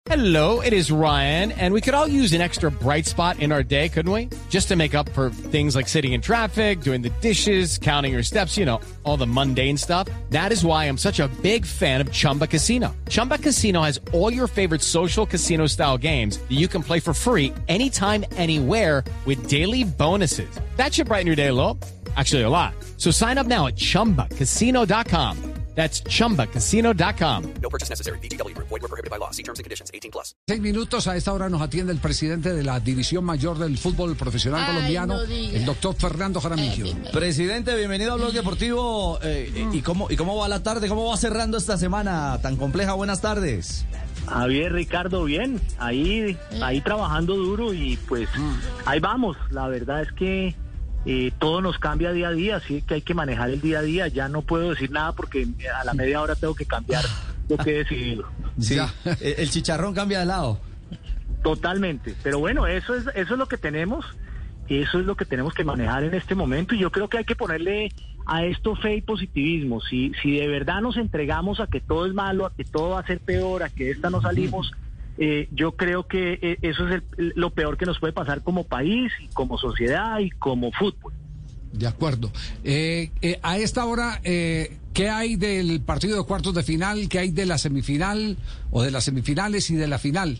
Hello, it is Ryan, and we could all use an extra bright spot in our day, couldn't we? Just to make up for things like sitting in traffic, doing the dishes, counting your steps, you know, all the mundane stuff. That is why I'm such a big fan of Chumba Casino. Chumba Casino has all your favorite social casino-style games that you can play for free anytime, anywhere with daily bonuses. That should brighten your day a little. Actually, a lot. So sign up now at ChumbaCasino.com. That's ChumbaCasino.com. No purchase necessary. VGW Group. Void where prohibited by law. See terms and conditions. 18+. 6 minutos. A esta hora nos atiende el presidente de la División Mayor del Fútbol Profesional colombiano, no el doctor Fernando Jaramillo. Presidente, bienvenido a Blog Deportivo. ¿Y cómo va la tarde? ¿Cómo va cerrando esta semana tan compleja? Buenas tardes. Javier, Ricardo, bien. Ahí trabajando duro y pues ahí vamos. La verdad es que todo nos cambia día a día, así que hay que manejar el día a día. Ya no puedo decir nada porque a la media hora tengo que cambiar lo que he decidido. Sí, el chicharrón cambia de lado. Totalmente, pero bueno, eso es lo que tenemos, eso es lo que tenemos que manejar en este momento y yo creo que hay que ponerle a esto fe y positivismo. Si de verdad nos entregamos a que todo es malo, a que todo va a ser peor, a que esta no salimos, yo creo que eso es lo peor que nos puede pasar como país, y como sociedad y como fútbol. De acuerdo. A esta hora, ¿qué hay del partido de cuartos de final? ¿Qué hay de la semifinal o de las semifinales y de la final?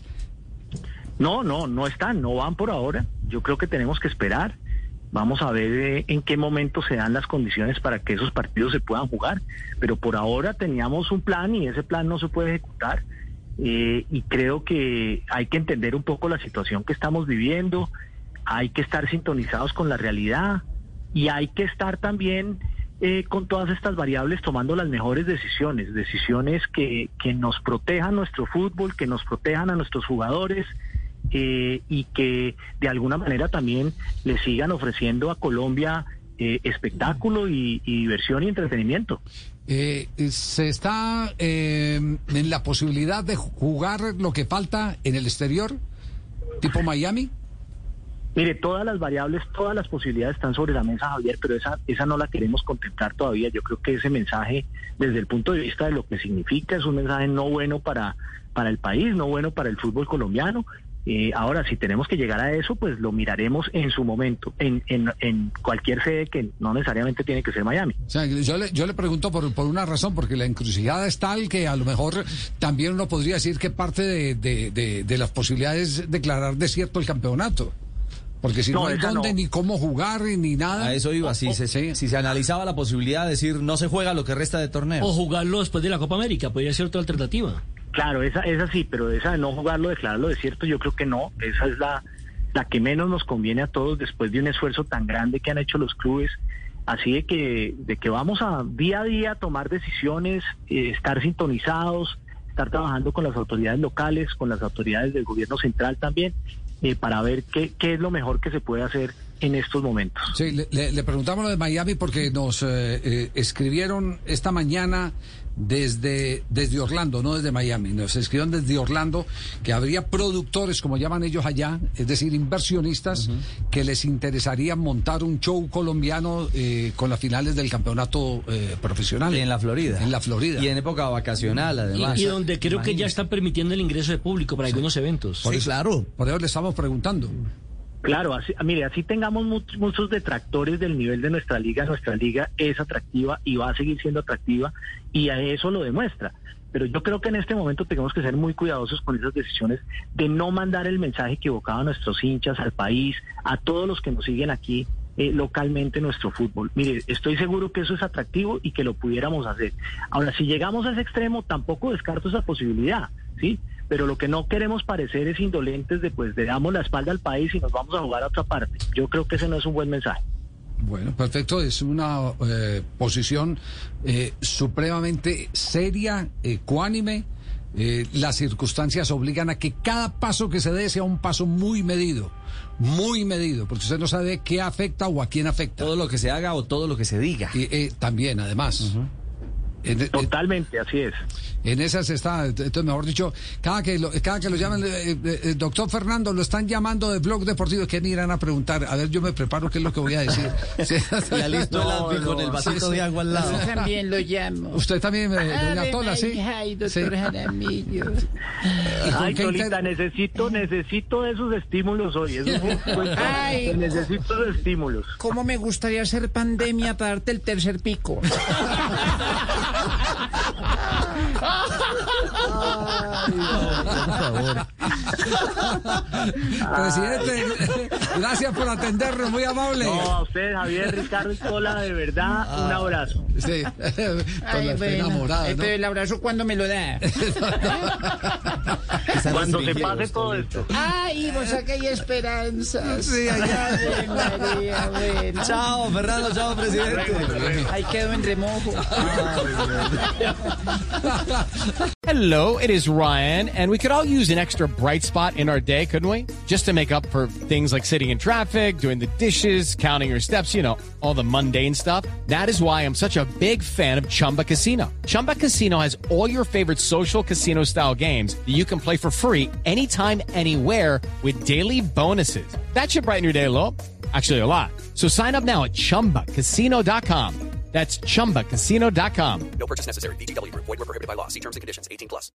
No están, no van por ahora. Yo creo que tenemos que esperar. Vamos a ver en qué momento se dan las condiciones para que esos partidos se puedan jugar. Pero por ahora teníamos un plan y ese plan no se puede ejecutar. Y creo que hay que entender un poco la situación que estamos viviendo, hay que estar sintonizados con la realidad y hay que estar también con todas estas variables tomando las mejores decisiones que nos protejan nuestro fútbol, que nos protejan a nuestros jugadores y que de alguna manera también le sigan ofreciendo a Colombia espectáculo y diversión y entretenimiento. ¿Se está en la posibilidad de jugar lo que falta en el exterior, tipo Miami? Mire, todas las variables, todas las posibilidades están sobre la mesa, Javier, pero esa no la queremos contemplar todavía. Yo creo que ese mensaje, desde el punto de vista de lo que significa, es un mensaje no bueno para el país, no bueno para el fútbol colombiano. Ahora, si tenemos que llegar a eso, pues lo miraremos en su momento, en cualquier sede que no necesariamente tiene que ser Miami. O sea, yo le pregunto por una razón, porque la encrucijada es tal que a lo mejor también uno podría decir que parte de las posibilidades es declarar desierto el campeonato. Porque si no hay dónde ni cómo jugar ni nada. A eso iba, si se analizaba la posibilidad de decir no se juega lo que resta de torneo. O jugarlo después de la Copa América, podría ser otra alternativa. Claro, esa sí, pero esa de no jugarlo, declararlo desierto, yo creo que no. Esa es la que menos nos conviene a todos después de un esfuerzo tan grande que han hecho los clubes. Así de que vamos a día a día tomar decisiones, estar sintonizados, estar trabajando con las autoridades locales, con las autoridades del gobierno central también, para ver qué es lo mejor que se puede hacer en estos momentos. Sí, le preguntamos lo de Miami porque nos escribieron esta mañana desde Orlando, no desde Miami. Nos escribieron desde Orlando que habría productores, como llaman ellos allá, es decir, inversionistas, que les interesaría montar un show colombiano con las finales del campeonato profesional. En la Florida. En la Florida. Y en época vacacional, además. Y donde creo que ya están permitiendo el ingreso de público para algunos eventos. Por eso, claro. Por eso le estamos preguntando. Claro, así tengamos muchos detractores del nivel de nuestra liga es atractiva y va a seguir siendo atractiva y a eso lo demuestra. Pero yo creo que en este momento tenemos que ser muy cuidadosos con esas decisiones de no mandar el mensaje equivocado a nuestros hinchas, al país, a todos los que nos siguen aquí localmente en nuestro fútbol. Mire, estoy seguro que eso es atractivo y que lo pudiéramos hacer. Ahora, si llegamos a ese extremo, tampoco descarto esa posibilidad, ¿sí? Pero lo que no queremos parecer es indolentes de le damos la espalda al país y nos vamos a jugar a otra parte. Yo creo que ese no es un buen mensaje. Bueno, perfecto, es una posición supremamente seria, ecuánime. Las circunstancias obligan a que cada paso que se dé sea un paso muy medido, porque usted no sabe qué afecta o a quién afecta. Todo lo que se haga o todo lo que se diga. También, además. Totalmente, así es. En esas está, entonces mejor dicho, cada que lo llaman, doctor Fernando, lo están llamando de Blog Deportivo, ¿qué me irán a preguntar? A ver, yo me preparo qué es lo que voy a decir. Sí. Ya listo el Albi con el vasito de agua al lado. Yo también lo llamo. Usted también, doña Tola, ¿sí? Ay, doctor Jaramillo. Ay, Tolita, necesito esos estímulos hoy. Ay. Necesito esos estímulos. ¿Cómo me gustaría hacer pandemia para darte el tercer pico? Presidente, gracias por atendernos, muy amable. No, a usted, Javier, Ricardo y Tola, de verdad, un abrazo. Sí, Ay, está bueno. enamorada, ¿no? Pero el abrazo, ¿cuándo me lo da? Cuando se pase todo esto. Ay, vos acá hay esperanzas. Sí, allá. Ay, María, bueno. Chao, Fernando, chao, presidente. Ahí quedo en remojo. Hello, it is Ryan, and we could all use an extra bright spot in our day, couldn't we? Just to make up for things like sitting in traffic, doing the dishes, counting your steps, you know, all the mundane stuff. That is why I'm such a big fan of Chumba Casino. Chumba Casino has all your favorite social casino-style games that you can play for free anytime, anywhere with daily bonuses. That should brighten your day a little. Actually, a lot. So sign up now at ChumbaCasino.com. That's ChumbaCasino.com. No purchase necessary. VGW Group. Void where prohibited by law. See terms and conditions. 18+.